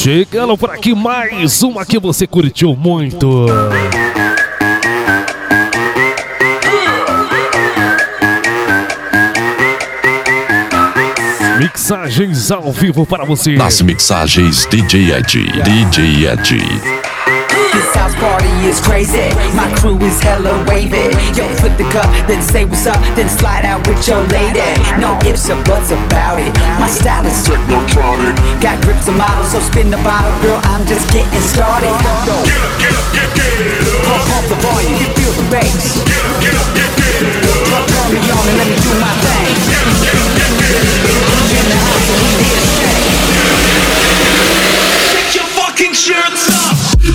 Chegando por aqui mais uma que você curtiu muito. Mixagens ao vivo para você. Nas mixagens DJ Ed. DJ Ed. This house party is crazy, my crew is hella wavy. Yo, flip the cup, then say what's up, then slide out with your lady. No ifs or buts about it, my style is technotronic. Got grips and models, so spin the bottle, girl, I'm just getting started. Go. Get up, get up, get up. Pump the volume, you feel the bass. Get up, get up, get up. Turn me on and let me do my thing. Get up, get up, get up. In the house and we here to stay. Get your fucking shirts up.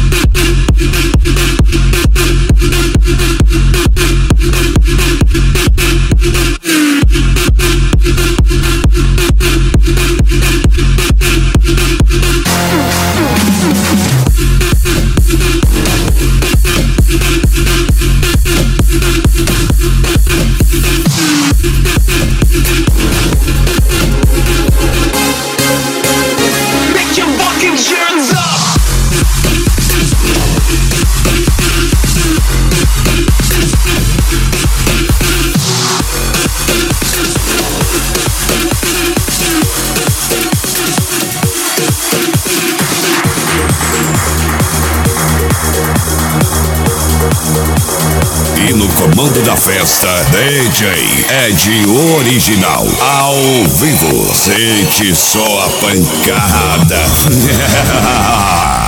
E no comando da festa, DJ Ed Original, ao vivo. Sente só a pancada.